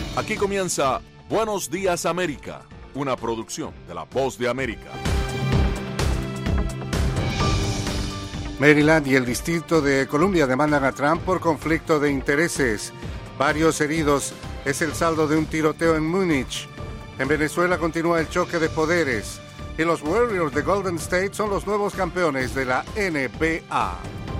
Aquí comienza Buenos Días América, una producción de La Voz de América. Maryland y el Distrito de Columbia demandan a Trump por conflicto de intereses. Varios heridos es el saldo de un tiroteo en Múnich. En Venezuela continúa el choque de poderes. Y los Warriors de Golden State son los nuevos campeones de la NBA.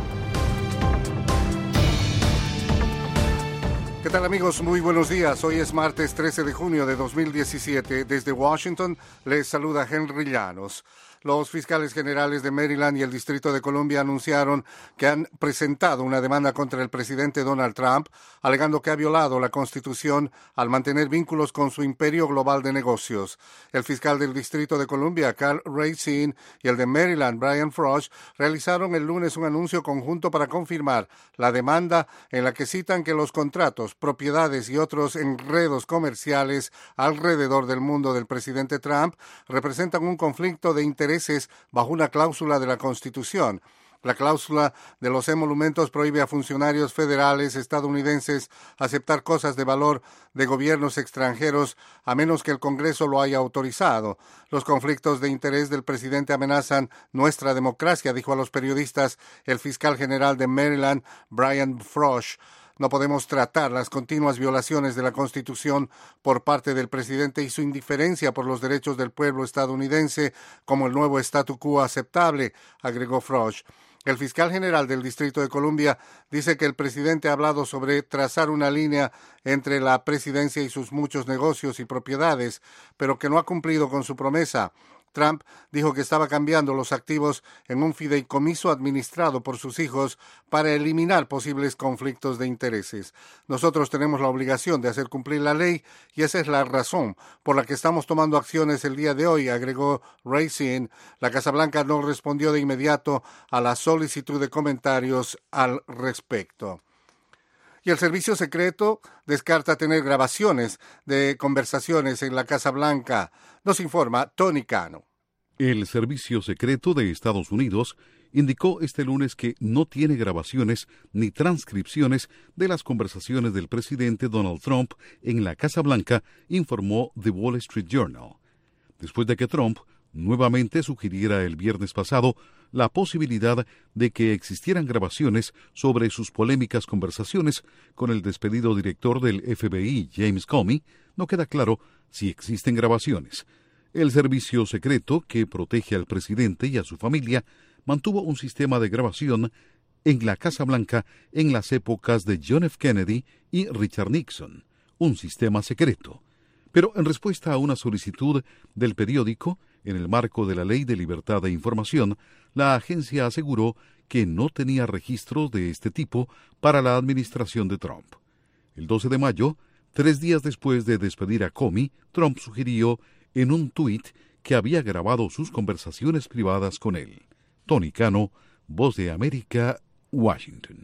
¿Qué tal, amigos? Muy buenos días. Hoy es martes 13 de junio de 2017. Desde Washington les saluda Henry Llanos. Los fiscales generales de Maryland y el Distrito de Columbia anunciaron que han presentado una demanda contra el presidente Donald Trump, alegando que ha violado la Constitución al mantener vínculos con su imperio global de negocios. El fiscal del Distrito de Columbia, Karl Racine, y el de Maryland, Brian Frosh, realizaron el lunes un anuncio conjunto para confirmar la demanda en la que citan que los contratos, propiedades y otros enredos comerciales alrededor del mundo del presidente Trump representan un conflicto de intereses bajo una cláusula de la Constitución. La cláusula de los emolumentos prohíbe a funcionarios federales estadounidenses aceptar cosas de valor de gobiernos extranjeros a menos que el Congreso lo haya autorizado. Los conflictos de interés del presidente amenazan nuestra democracia, dijo a los periodistas el fiscal general de Maryland, Brian Frosh. No podemos tratar las continuas violaciones de la Constitución por parte del presidente y su indiferencia por los derechos del pueblo estadounidense como el nuevo statu quo aceptable, agregó Frosh. El fiscal general del Distrito de Columbia dice que el presidente ha hablado sobre trazar una línea entre la presidencia y sus muchos negocios y propiedades, pero que no ha cumplido con su promesa. Trump dijo que estaba cambiando los activos en un fideicomiso administrado por sus hijos para eliminar posibles conflictos de intereses. Nosotros tenemos la obligación de hacer cumplir la ley y esa es la razón por la que estamos tomando acciones el día de hoy, agregó Racine. La Casa Blanca no respondió de inmediato a la solicitud de comentarios al respecto. Y el Servicio Secreto descarta tener grabaciones de conversaciones en la Casa Blanca. Nos informa Tony Cano. El Servicio Secreto de Estados Unidos indicó este lunes que no tiene grabaciones ni transcripciones de las conversaciones del presidente Donald Trump en la Casa Blanca, informó The Wall Street Journal. Después de que Trump nuevamente sugiriera el viernes pasado la posibilidad de que existieran grabaciones sobre sus polémicas conversaciones con el despedido director del FBI, James Comey, no queda claro si existen grabaciones. El servicio secreto, que protege al presidente y a su familia, mantuvo un sistema de grabación en la Casa Blanca en las épocas de John F. Kennedy y Richard Nixon, un sistema secreto. Pero en respuesta a una solicitud del periódico, en el marco de la Ley de Libertad de Información, la agencia aseguró que no tenía registros de este tipo para la administración de Trump. El 12 de mayo, 3 días después de despedir a Comey, Trump sugirió en un tuit que había grabado sus conversaciones privadas con él. Tony Cano, Voz de América, Washington.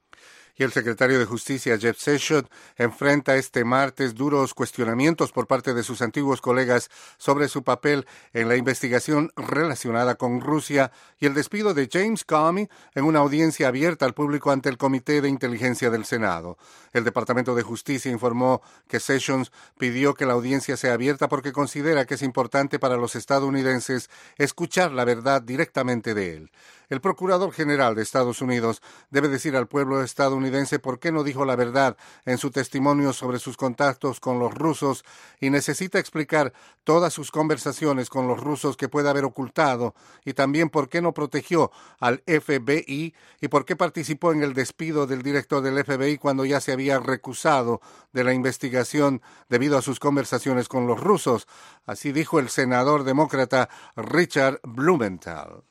Y el secretario de Justicia, Jeff Sessions, enfrenta este martes duros cuestionamientos por parte de sus antiguos colegas sobre su papel en la investigación relacionada con Rusia y el despido de James Comey en una audiencia abierta al público ante el Comité de Inteligencia del Senado. El Departamento de Justicia informó que Sessions pidió que la audiencia sea abierta porque considera que es importante para los estadounidenses escuchar la verdad directamente de él. El Procurador General de Estados Unidos debe decir al pueblo estadounidense por qué no dijo la verdad en su testimonio sobre sus contactos con los rusos y necesita explicar todas sus conversaciones con los rusos que puede haber ocultado y también por qué no protegió al FBI y por qué participó en el despido del director del FBI cuando ya se había recusado de la investigación debido a sus conversaciones con los rusos. Así dijo el senador demócrata Richard Blumenthal.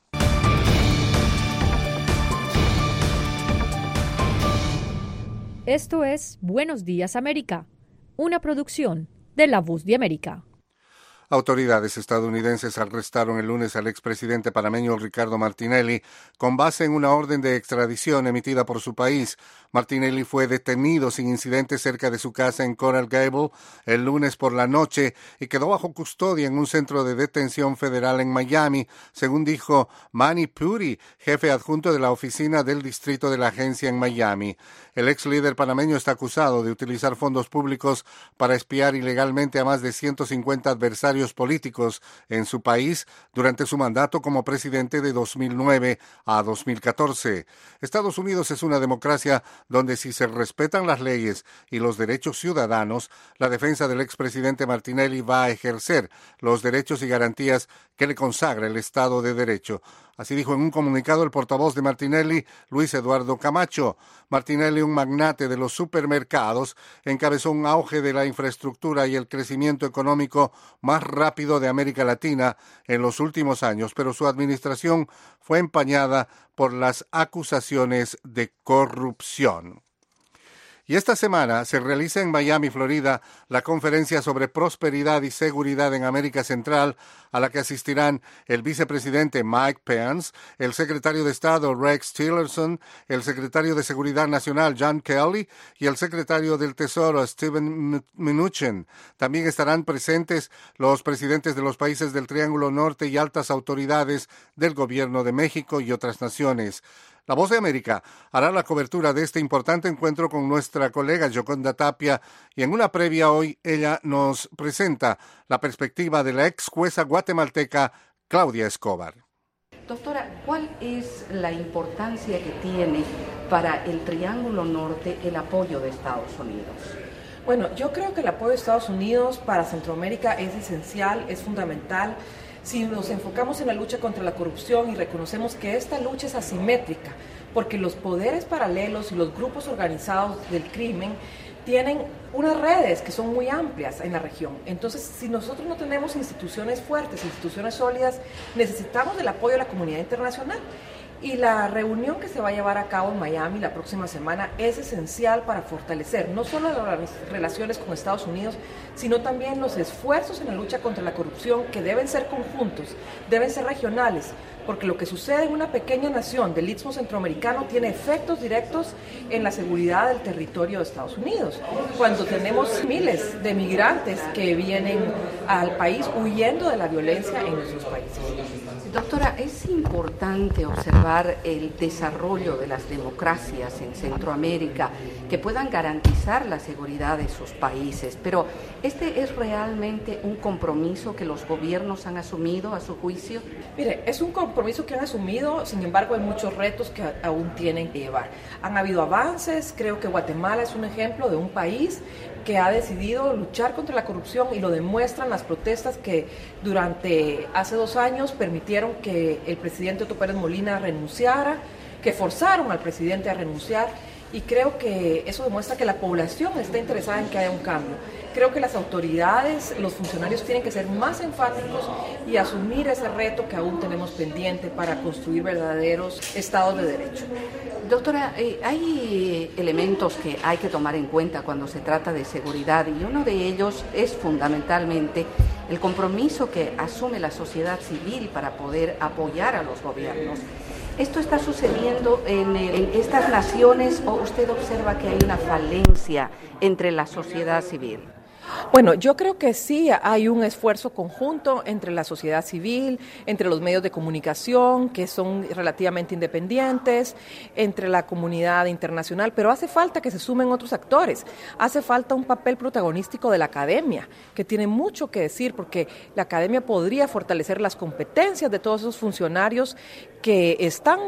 Esto es Buenos Días América, una producción de La Voz de América. Autoridades estadounidenses arrestaron el lunes al expresidente panameño Ricardo Martinelli con base en una orden de extradición emitida por su país. Martinelli fue detenido sin incidentes cerca de su casa en Coral Gable el lunes por la noche y quedó bajo custodia en un centro de detención federal en Miami, según dijo Manny Puri, jefe adjunto de la oficina del distrito de la agencia en Miami. El ex líder panameño está acusado de utilizar fondos públicos para espiar ilegalmente a más de 150 adversarios políticos en su país durante su mandato como presidente de 2009 a 2014. Estados Unidos es una democracia donde si se respetan las leyes y los derechos ciudadanos, la defensa del expresidente Martinelli va a ejercer los derechos y garantías que le consagra el Estado de Derecho. Así dijo en un comunicado el portavoz de Martinelli, Luis Eduardo Camacho. Martinelli, un magnate de los supermercados, encabezó un auge de la infraestructura y el crecimiento económico más rápido de América Latina en los últimos años, pero su administración fue empañada por las acusaciones de corrupción. Y esta semana se realiza en Miami, Florida, la conferencia sobre prosperidad y seguridad en América Central, a la que asistirán el vicepresidente Mike Pence, el secretario de Estado Rex Tillerson, el secretario de Seguridad Nacional John Kelly y el secretario del Tesoro Steven Mnuchin. También estarán presentes los presidentes de los países del Triángulo Norte y altas autoridades del gobierno de México y otras naciones. La Voz de América hará la cobertura de este importante encuentro con nuestra colega Yoconda Tapia y en una previa hoy ella nos presenta la perspectiva de la ex jueza guatemalteca Claudia Escobar. Doctora, ¿cuál es la importancia que tiene para el Triángulo Norte el apoyo de Estados Unidos? Bueno, yo creo que el apoyo de Estados Unidos para Centroamérica es esencial, es fundamental. Si nos enfocamos en la lucha contra la corrupción y reconocemos que esta lucha es asimétrica, porque los poderes paralelos y los grupos organizados del crimen tienen unas redes que son muy amplias en la región. Entonces, si nosotros no tenemos instituciones fuertes, instituciones sólidas, necesitamos del apoyo de la comunidad internacional. Y la reunión que se va a llevar a cabo en Miami la próxima semana es esencial para fortalecer no solo las relaciones con Estados Unidos, sino también los esfuerzos en la lucha contra la corrupción, que deben ser conjuntos, deben ser regionales, porque lo que sucede en una pequeña nación del Istmo Centroamericano tiene efectos directos en la seguridad del territorio de Estados Unidos. Cuando tenemos miles de migrantes que vienen al país huyendo de la violencia en nuestros países. Doctora, es importante observar el desarrollo de las democracias en Centroamérica que puedan garantizar la seguridad de sus países, pero ¿este es realmente un compromiso que los gobiernos han asumido a su juicio? Mire, es un compromiso que han asumido, sin embargo hay muchos retos que aún tienen que llevar. Han habido avances, creo que Guatemala es un ejemplo de un país que ha decidido luchar contra la corrupción y lo demuestran las protestas que durante hace 2 años permitieron que el presidente Otto Pérez Molina renunciara, que forzaron al presidente a renunciar, y creo que eso demuestra que la población está interesada en que haya un cambio. Creo que las autoridades, los funcionarios tienen que ser más enfáticos y asumir ese reto que aún tenemos pendiente para construir verdaderos estados de derecho. Doctora, hay elementos que hay que tomar en cuenta cuando se trata de seguridad y uno de ellos es fundamentalmente el compromiso que asume la sociedad civil para poder apoyar a los gobiernos. ¿Esto está sucediendo en estas naciones o usted observa que hay una falencia entre la sociedad civil? Bueno, yo creo que sí hay un esfuerzo conjunto entre la sociedad civil, entre los medios de comunicación, que son relativamente independientes, entre la comunidad internacional, pero hace falta que se sumen otros actores. Hace falta un papel protagonístico de la academia, que tiene mucho que decir, porque la academia podría fortalecer las competencias de todos esos funcionarios que están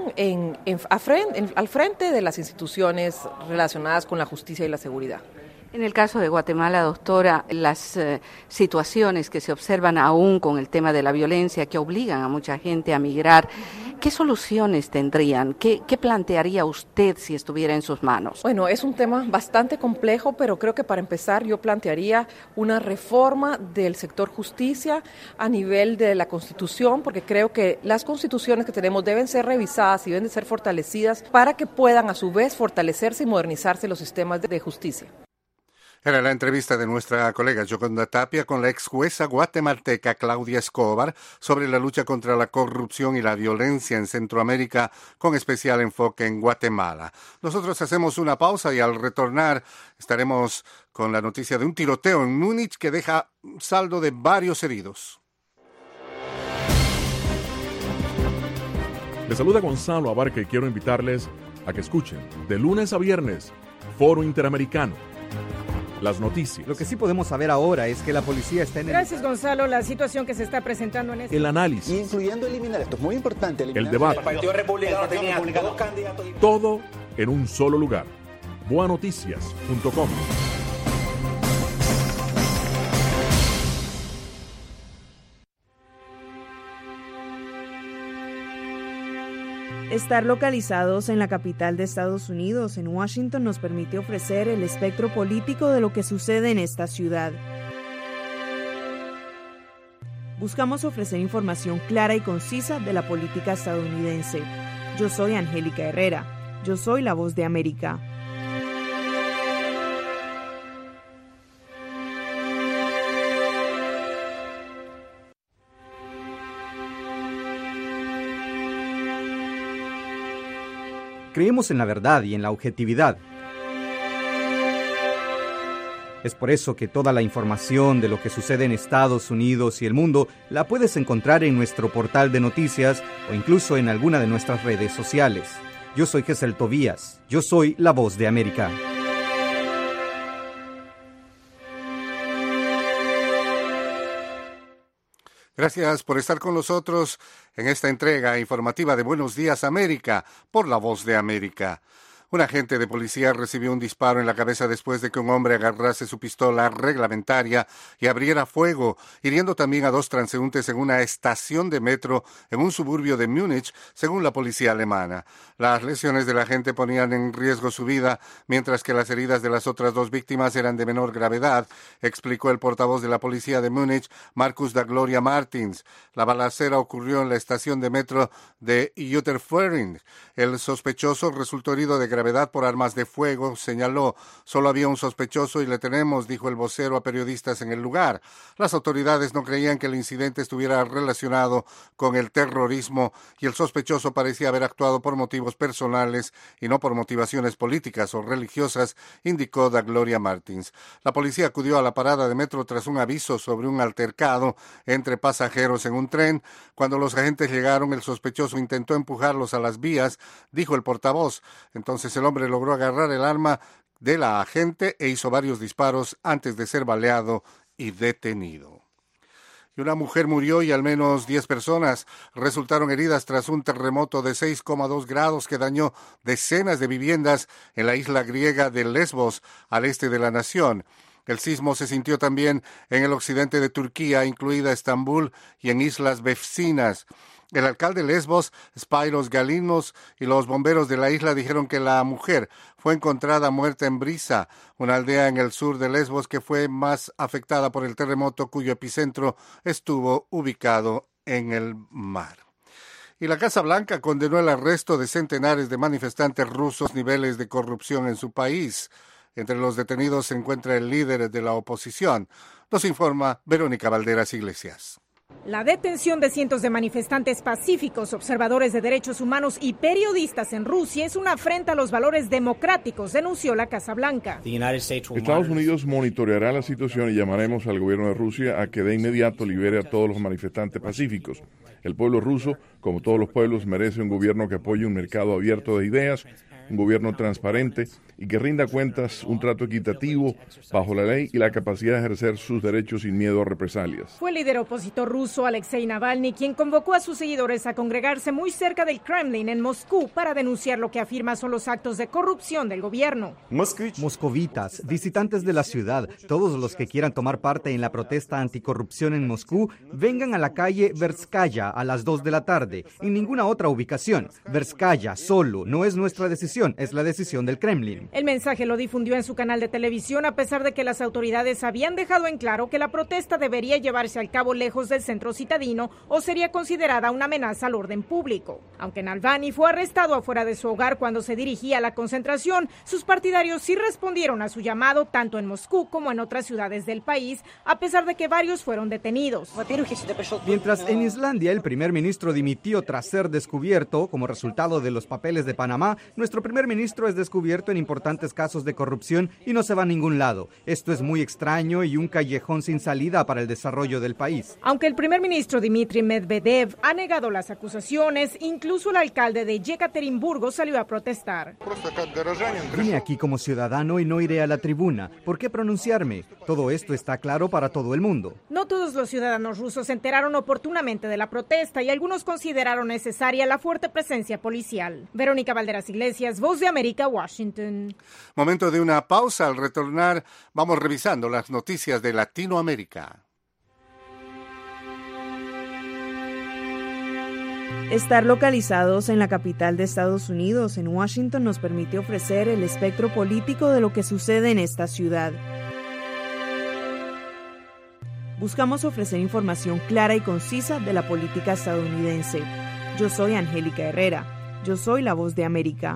al frente de las instituciones relacionadas con la justicia y la seguridad. En el caso de Guatemala, doctora, las situaciones que se observan aún con el tema de la violencia que obligan a mucha gente a migrar, ¿qué soluciones tendrían? ¿Qué plantearía usted si estuviera en sus manos? Bueno, es un tema bastante complejo, pero creo que para empezar yo plantearía una reforma del sector justicia a nivel de la Constitución, porque creo que las constituciones que tenemos deben ser revisadas y deben de ser fortalecidas para que puedan a su vez fortalecerse y modernizarse los sistemas de justicia. Era la entrevista de nuestra colega Yoconda Tapia con la ex jueza guatemalteca Claudia Escobar sobre la lucha contra la corrupción y la violencia en Centroamérica, con especial enfoque en Guatemala. Nosotros hacemos una pausa y al retornar estaremos con la noticia de un tiroteo en Múnich que deja un saldo de varios heridos. Les saluda Gonzalo Abarca y quiero invitarles a que escuchen de lunes a viernes Foro Interamericano. Las noticias. Lo que sí podemos saber ahora es que la policía está en el... Gracias, Gonzalo. La situación que se está presentando en este... El análisis. Incluyendo eliminar, esto es muy importante. El debate. El Partido Republicano tenía dos candidatos. Todo en un solo lugar. Boanoticias.com. Estar localizados en la capital de Estados Unidos, en Washington, nos permite ofrecer el espectro político de lo que sucede en esta ciudad. Buscamos ofrecer información clara y concisa de la política estadounidense. Yo soy Angélica Herrera. Yo soy la voz de América. Creemos en la verdad y en la objetividad. Es por eso que toda la información de lo que sucede en Estados Unidos y el mundo la puedes encontrar en nuestro portal de noticias o incluso en alguna de nuestras redes sociales. Yo soy Gesel Tobías. Yo soy la voz de América. Gracias por estar con nosotros en esta entrega informativa de Buenos Días América por La Voz de América. Un agente de policía recibió un disparo en la cabeza después de que un hombre agarrase su pistola reglamentaria y abriera fuego, hiriendo también a 2 transeúntes en una estación de metro en un suburbio de Múnich, según la policía alemana. Las lesiones del agente ponían en riesgo su vida, mientras que las heridas de las otras 2 víctimas eran de menor gravedad, explicó el portavoz de la policía de Múnich, Markus da Gloria Martins. La balacera ocurrió en la estación de metro de Jutterföhring. El sospechoso resultó herido de gravedad por armas de fuego, señaló. Solo había un sospechoso y le tenemos, dijo el vocero a periodistas en el lugar. Las autoridades no creían que el incidente estuviera relacionado con el terrorismo y el sospechoso parecía haber actuado por motivos personales y no por motivaciones políticas o religiosas, indicó da Gloria Martins. La policía acudió a la parada de metro tras un aviso sobre un altercado entre pasajeros en un tren. Cuando los agentes llegaron, el sospechoso intentó empujarlos a las vías, dijo el portavoz. Entonces el hombre logró agarrar el arma de la agente e hizo varios disparos antes de ser baleado y detenido. Y una mujer murió y al menos 10 personas resultaron heridas tras un terremoto de 6,2 grados que dañó decenas de viviendas en la isla griega de Lesbos, al este de la nación. El sismo se sintió también en el occidente de Turquía, incluida Estambul, y en islas vecinas. El alcalde de Lesbos, Spyros Galinos, y los bomberos de la isla dijeron que la mujer fue encontrada muerta en Brisa, una aldea en el sur de Lesbos que fue más afectada por el terremoto cuyo epicentro estuvo ubicado en el mar. Y la Casa Blanca condenó el arresto de centenares de manifestantes rusos, niveles de corrupción en su país. Entre los detenidos se encuentra el líder de la oposición. Nos informa Verónica Valderas Iglesias. La detención de cientos de manifestantes pacíficos, observadores de derechos humanos y periodistas en Rusia es una afrenta a los valores democráticos, denunció la Casa Blanca. Estados Unidos monitoreará la situación y llamaremos al gobierno de Rusia a que de inmediato libere a todos los manifestantes pacíficos. El pueblo ruso, como todos los pueblos, merece un gobierno que apoye un mercado abierto de ideas, un gobierno transparente y que rinda cuentas, un trato equitativo bajo la ley y la capacidad de ejercer sus derechos sin miedo a represalias. Fue el líder opositor ruso Alexei Navalny quien convocó a sus seguidores a congregarse muy cerca del Kremlin en Moscú para denunciar lo que afirma son los actos de corrupción del gobierno. Moscovitas, visitantes de la ciudad, todos los que quieran tomar parte en la protesta anticorrupción en Moscú, vengan a la calle Verskaya a las 2 de la tarde. tarde, en ninguna otra ubicación. Verskaya, solo, no es nuestra decisión, es la decisión del Kremlin. El mensaje lo difundió en su canal de televisión a pesar de que las autoridades habían dejado en claro que la protesta debería llevarse al cabo lejos del centro citadino o sería considerada una amenaza al orden público. Aunque Navalny fue arrestado afuera de su hogar cuando se dirigía a la concentración, sus partidarios sí respondieron a su llamado tanto en Moscú como en otras ciudades del país, a pesar de que varios fueron detenidos. Mientras en Islandia el primer ministro dimitió tras ser descubierto como resultado de los papeles de Panamá, nuestro primer ministro es descubierto en importantes casos de corrupción y no se va a ningún lado. Esto es muy extraño y un callejón sin salida para el desarrollo del país. Aunque el primer ministro Dmitry Medvedev ha negado las acusaciones, incluso el alcalde de Yekaterinburgo salió a protestar. Vine aquí como ciudadano y no iré a la tribuna. ¿Por qué pronunciarme? Todo esto está claro para todo el mundo. No todos los ciudadanos rusos se enteraron oportunamente de la protesta y algunos consideraron necesaria la fuerte presencia policial. Verónica Valderas Iglesias, Voz de América, Washington. Momento de una pausa. Al retornar, vamos revisando las noticias de Latinoamérica. Estar localizados en la capital de Estados Unidos, en Washington, nos permite ofrecer el espectro político de lo que sucede en esta ciudad. Buscamos ofrecer información clara y concisa de la política estadounidense. Yo soy Angélica Herrera. Yo soy la Voz de América.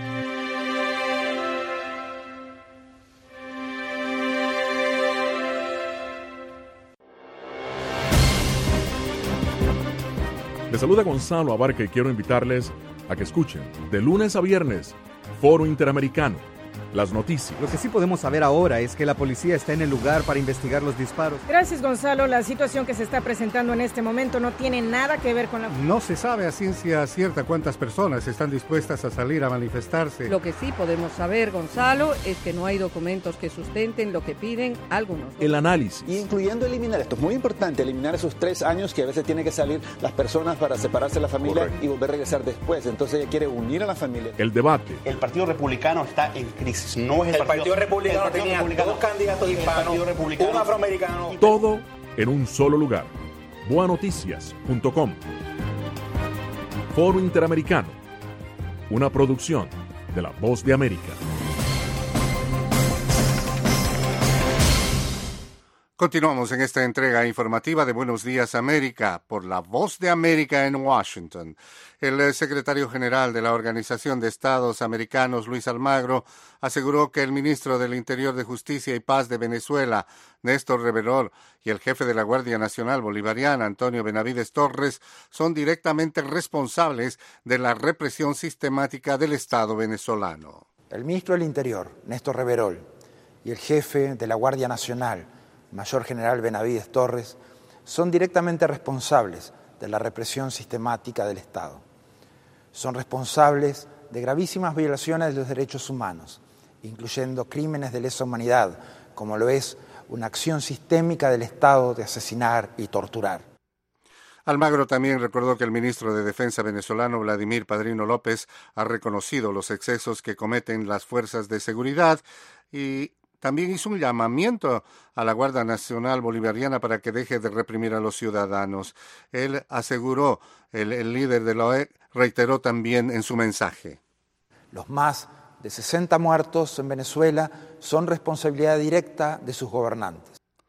Les saluda Gonzalo Abarca y quiero invitarles a que escuchen de lunes a viernes Foro Interamericano, las noticias. Lo que sí podemos saber ahora es que la policía está en el lugar para investigar los disparos. Gracias, Gonzalo. La situación que se está presentando en este momento no tiene nada que ver con la... No se sabe a ciencia cierta cuántas personas están dispuestas a salir a manifestarse. Lo que sí podemos saber, Gonzalo, es que no hay documentos que sustenten lo que piden algunos. El análisis. Incluyendo eliminar, esto es muy importante, eliminar esos 3 años que a veces tienen que salir las personas para separarse de la familia. Correcto. Y volver a regresar después. Entonces ella quiere unir a la familia. El debate. El Partido Republicano está en crisis. No es el Partido Republicano tenía 2 candidatos hispanos, un afroamericano. Todo en un solo lugar. Boanoticias.com. Foro Interamericano. Una producción de La Voz de América. Continuamos en esta entrega informativa de Buenos Días América por La Voz de América en Washington. El secretario general de la Organización de Estados Americanos, Luis Almagro, aseguró que el ministro del Interior de Justicia y Paz de Venezuela, Néstor Reverol, y el jefe de la Guardia Nacional Bolivariana, Antonio Benavides Torres, son directamente responsables de la represión sistemática del Estado venezolano. El ministro del Interior, Néstor Reverol, y el jefe de la Guardia Nacional, Mayor General Benavides Torres, son directamente responsables de la represión sistemática del Estado. Son responsables de gravísimas violaciones de los derechos humanos, incluyendo crímenes de lesa humanidad, como lo es una acción sistémica del Estado de asesinar y torturar. Almagro también recordó que el ministro de Defensa venezolano, Vladimir Padrino López, ha reconocido los excesos que cometen las fuerzas de seguridad y también hizo un llamamiento a la Guardia Nacional Bolivariana para que deje de reprimir a los ciudadanos. Él aseguró, el líder de la OEA reiteró también en su mensaje. Los más de 60 muertos en Venezuela son responsabilidad directa de sus gobernantes.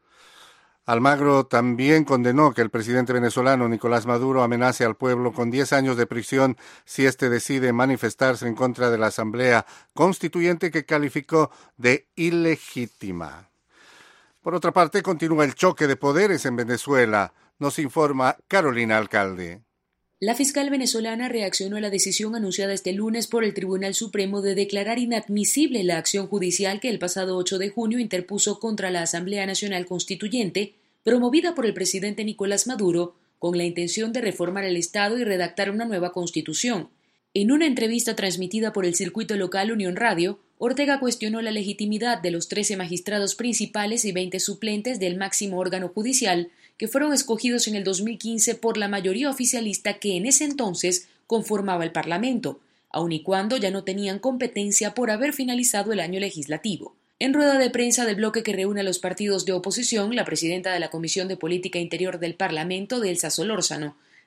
Almagro también condenó que el presidente venezolano Nicolás Maduro amenace al pueblo con 10 años de prisión si éste decide manifestarse en contra de la Asamblea Constituyente que calificó de ilegítima. Por otra parte, continúa el choque de poderes en Venezuela, nos informa Carolina Alcalde. La fiscal venezolana reaccionó a la decisión anunciada este lunes por el Tribunal Supremo de declarar inadmisible la acción judicial que el pasado 8 de junio interpuso contra la Asamblea Nacional Constituyente, promovida por el presidente Nicolás Maduro, con la intención de reformar el Estado y redactar una nueva constitución. En una entrevista transmitida por el circuito local Unión Radio, Ortega cuestionó la legitimidad de los 13 magistrados principales y 20 suplentes del máximo órgano judicial que fueron escogidos en el 2015 por la mayoría oficialista que en ese entonces conformaba el Parlamento, aun y cuando ya no tenían competencia por haber finalizado el año legislativo. En rueda de prensa del bloque que reúne a los partidos de oposición, la presidenta de la Comisión de Política Interior del Parlamento, Delsa Solórzano,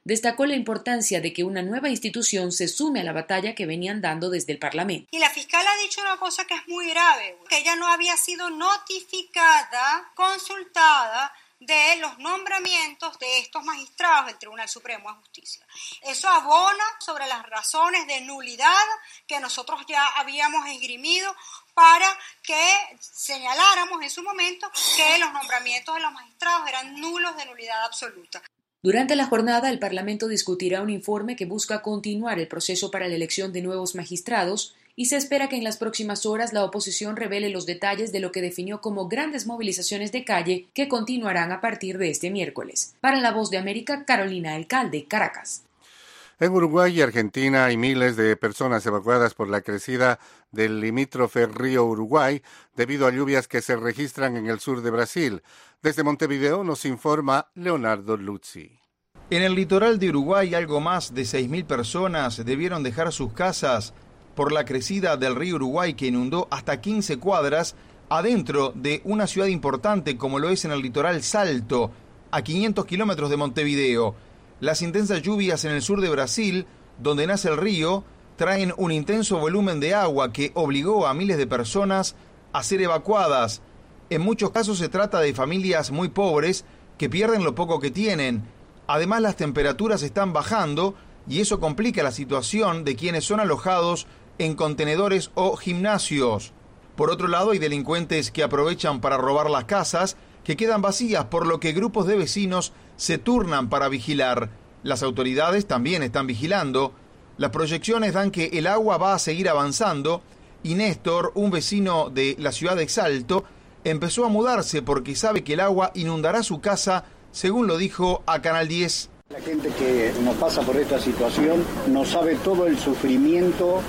Destacó la importancia de que una nueva institución se sume a la batalla que venían dando desde el Parlamento. Y la fiscal ha dicho una cosa que es muy grave, que ella no había sido notificada, consultada de los nombramientos de estos magistrados del Tribunal Supremo de Justicia. Eso abona sobre las razones de nulidad que nosotros ya habíamos esgrimido para que señaláramos en su momento que los nombramientos de los magistrados eran nulos de nulidad absoluta. Durante la jornada, el Parlamento discutirá un informe que busca continuar el proceso para la elección de nuevos magistrados y se espera que en las próximas horas la oposición revele los detalles de lo que definió como grandes movilizaciones de calle que continuarán a partir de este miércoles. Para La Voz de América, Carolina Alcalde, Caracas. En Uruguay y Argentina hay miles de personas evacuadas por la crecida del limítrofe río Uruguay debido a lluvias que se registran en el sur de Brasil. Desde Montevideo nos informa Leonardo Luzzi. En el litoral de Uruguay, algo más de 6.000 personas debieron dejar sus casas por la crecida del río Uruguay que inundó hasta 15 cuadras adentro de una ciudad importante como lo es en el litoral Salto, a 500 kilómetros de Montevideo. Las intensas lluvias en el sur de Brasil, donde nace el río, traen un intenso volumen de agua que obligó a miles de personas a ser evacuadas. En muchos casos se trata de familias muy pobres que pierden lo poco que tienen. Además, las temperaturas están bajando y eso complica la situación de quienes son alojados en contenedores o gimnasios. Por otro lado, hay delincuentes que aprovechan para robar las casas que quedan vacías, por lo que grupos de vecinos se turnan para vigilar. Las autoridades también están vigilando. Las proyecciones dan que el agua va a seguir avanzando y Néstor, un vecino de la ciudad de Salto, empezó a mudarse porque sabe que el agua inundará su casa, según lo dijo a Canal 10. La gente que nos pasa por esta situación no sabe todo el sufrimiento,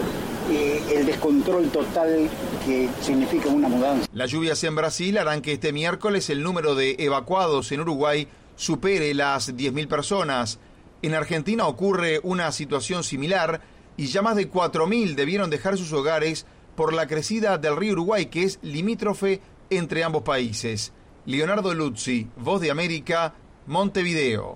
el descontrol total que significa una mudanza. Las lluvias en Brasil harán que este miércoles el número de evacuados en Uruguay supere las 10.000 personas. En Argentina ocurre una situación similar y ya más de 4.000 debieron dejar sus hogares por la crecida del río Uruguay, que es limítrofe entre ambos países. Leonardo Luzzi, Voz de América, Montevideo.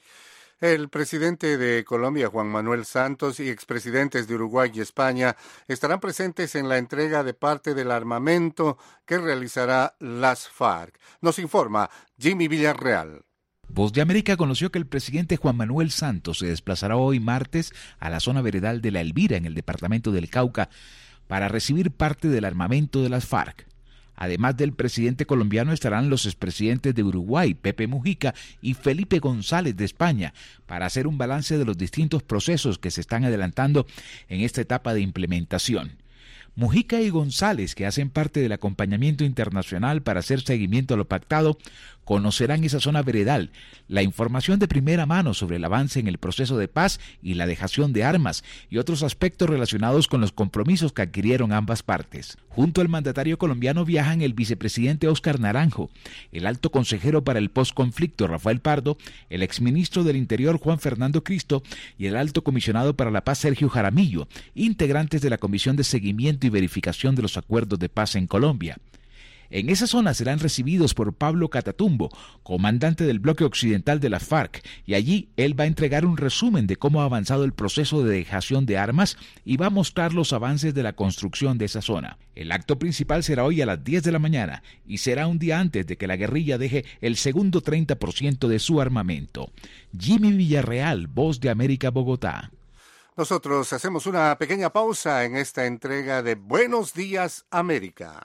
El presidente de Colombia, Juan Manuel Santos, y expresidentes de Uruguay y España estarán presentes en la entrega de parte del armamento que realizará las FARC. Nos informa Jimmy Villarreal. Voz de América conoció que el presidente Juan Manuel Santos se desplazará hoy martes a la zona veredal de La Elvira, en el departamento del Cauca, para recibir parte del armamento de las FARC. Además del presidente colombiano estarán los expresidentes de Uruguay, Pepe Mujica, y Felipe González de España, para hacer un balance de los distintos procesos que se están adelantando en esta etapa de implementación. Mujica y González, que hacen parte del acompañamiento internacional para hacer seguimiento a lo pactado, conocerán esa zona veredal, la información de primera mano sobre el avance en el proceso de paz y la dejación de armas y otros aspectos relacionados con los compromisos que adquirieron ambas partes. Junto al mandatario colombiano viajan el vicepresidente Óscar Naranjo, el alto consejero para el posconflicto Rafael Pardo, el exministro del Interior Juan Fernando Cristo y el alto comisionado para la paz Sergio Jaramillo, integrantes de la Comisión de Seguimiento y Verificación de los Acuerdos de Paz en Colombia. En esa zona serán recibidos por Pablo Catatumbo, comandante del bloque occidental de la FARC, y allí él va a entregar un resumen de cómo ha avanzado el proceso de dejación de armas y va a mostrar los avances de la construcción de esa zona. El acto principal será hoy a las 10 de la mañana y será un día antes de que la guerrilla deje el segundo 30% de su armamento. Jimmy Villarreal, Voz de América, Bogotá. Nosotros hacemos una pequeña pausa en esta entrega de Buenos Días, América.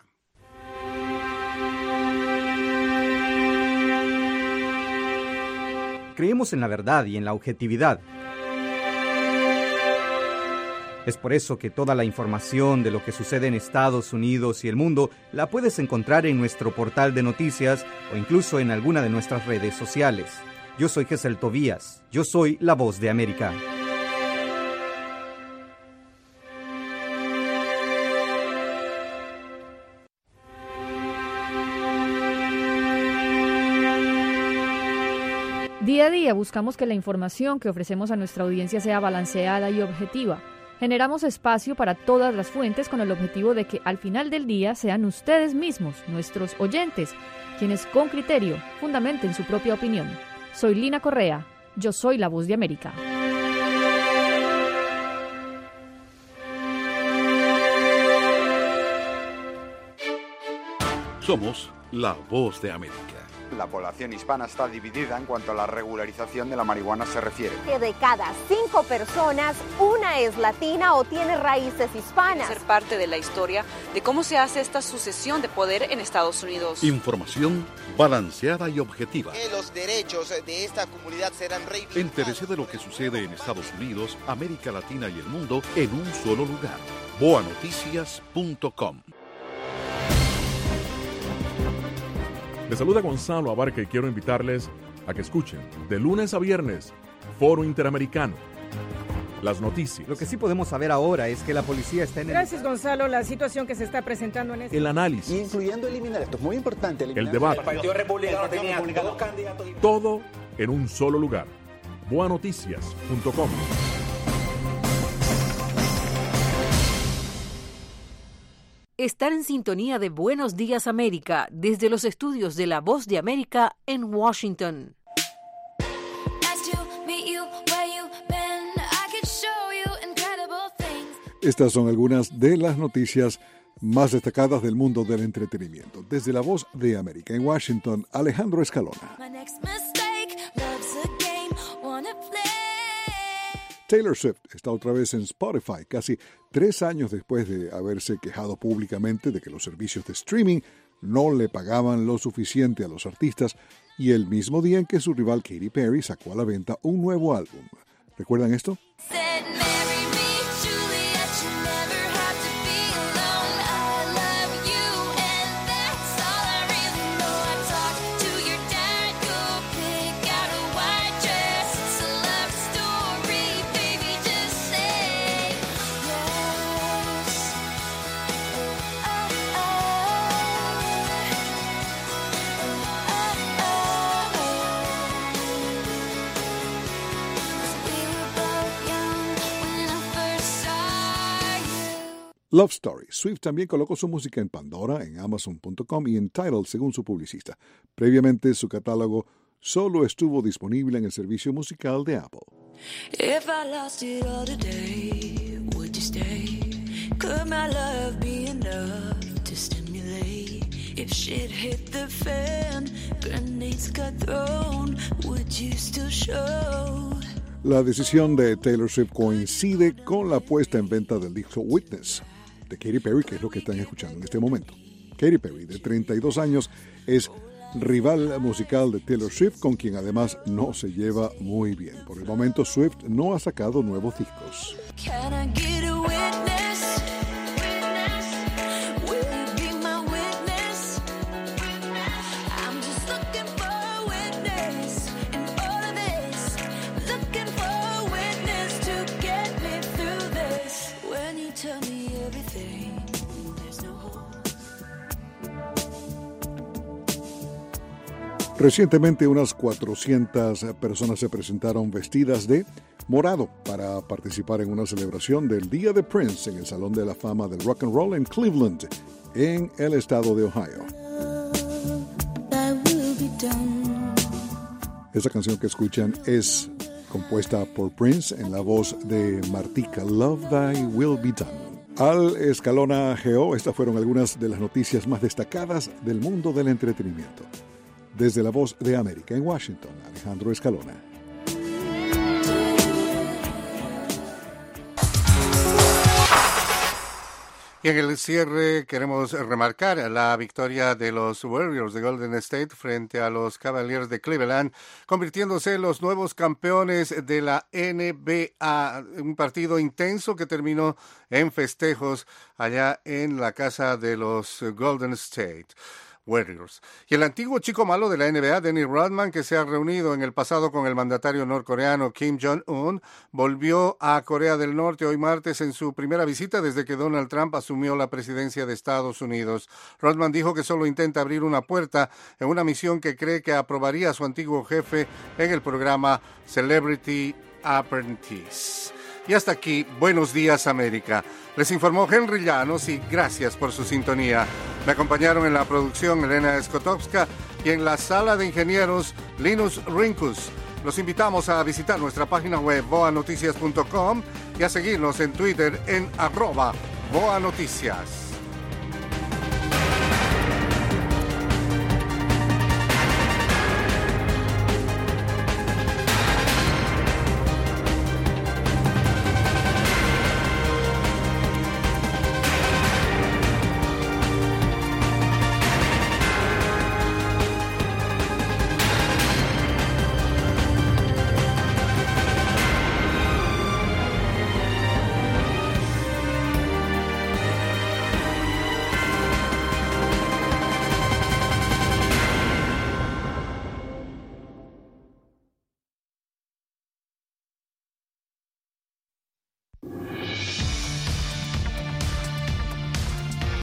Creemos en la verdad y en la objetividad. Es por eso que toda la información de lo que sucede en Estados Unidos y el mundo la puedes encontrar en nuestro portal de noticias o incluso en alguna de nuestras redes sociales. Yo soy Gesel Tobías. Yo soy la Voz de América. Día a día buscamos que la información que ofrecemos a nuestra audiencia sea balanceada y objetiva. Generamos espacio para todas las fuentes con el objetivo de que al final del día sean ustedes mismos, nuestros oyentes, quienes con criterio fundamenten su propia opinión. Soy Lina Correa. Yo soy la Voz de América. Somos la Voz de América. La población hispana está dividida en cuanto a la regularización de la marihuana se refiere. Que de cada 5 personas, una es latina o tiene raíces hispanas. Ser parte de la historia de cómo se hace esta sucesión de poder en Estados Unidos. Información balanceada y objetiva. Que los derechos de esta comunidad serán reivindicados. Entérese de lo que sucede en Estados Unidos, América Latina y el mundo en un solo lugar. boanoticias.com. Les saluda Gonzalo Abarca y quiero invitarles a que escuchen de lunes a viernes Foro Interamericano. Las noticias. Lo que sí podemos saber ahora es que la policía está en Gracias, Gonzalo. La situación que se está presentando en el análisis. Incluyendo eliminar, esto es muy importante. El debate. El Partido Republicano tenía 2 candidatos. Todo en un solo lugar. boanoticias.com. Estar en sintonía de Buenos Días América desde los estudios de La Voz de América en Washington. Estas son algunas de las noticias más destacadas del mundo del entretenimiento. Desde La Voz de América en Washington, Alejandro Escalona. Taylor Swift está otra vez en Spotify, casi 3 años después de haberse quejado públicamente de que los servicios de streaming no le pagaban lo suficiente a los artistas y el mismo día en que su rival Katy Perry sacó a la venta un nuevo álbum. ¿Recuerdan esto? Love Story. Swift también colocó su música en Pandora, en Amazon.com y en Tidal, según su publicista. Previamente, su catálogo solo estuvo disponible en el servicio musical de Apple. If I lost it all today, would you stay? Could my love be enough to stimulate? If shit hit the fan, grenades got thrown, would you still show? La decisión de Taylor Swift coincide con la puesta en venta del disco Witness de Katy Perry, que es lo que están escuchando en este momento. Katy Perry, de 32 años, es rival musical de Taylor Swift, con quien además no se lleva muy bien. Por el momento, Swift no ha sacado nuevos discos. Recientemente unas 400 personas se presentaron vestidas de morado para participar en una celebración del Día de Prince en el Salón de la Fama del Rock and Roll en Cleveland, en el estado de Ohio. Esta canción que escuchan es compuesta por Prince en la voz de Martika, Love Thy Will Be Done. Al Escalona Geo, estas fueron algunas de las noticias más destacadas del mundo del entretenimiento. Desde La Voz de América en Washington, Alejandro Escalona. Y en el cierre queremos remarcar la victoria de los Warriors de Golden State frente a los Cavaliers de Cleveland, convirtiéndose en los nuevos campeones de la NBA. Un partido intenso que terminó en festejos allá en la casa de los Golden State Warriors. Y el antiguo chico malo de la NBA, Dennis Rodman, que se ha reunido en el pasado con el mandatario norcoreano Kim Jong-un, volvió a Corea del Norte hoy martes en su primera visita desde que Donald Trump asumió la presidencia de Estados Unidos. Rodman dijo que solo intenta abrir una puerta en una misión que cree que aprobaría a su antiguo jefe en el programa Celebrity Apprentice. Y hasta aquí, Buenos Días América. Les informó Henry Llanos y gracias por su sintonía. Me acompañaron en la producción Elena Skotowska y en la sala de ingenieros Linus Rinkus. Los invitamos a visitar nuestra página web boanoticias.com y a seguirnos en Twitter en @boanoticias.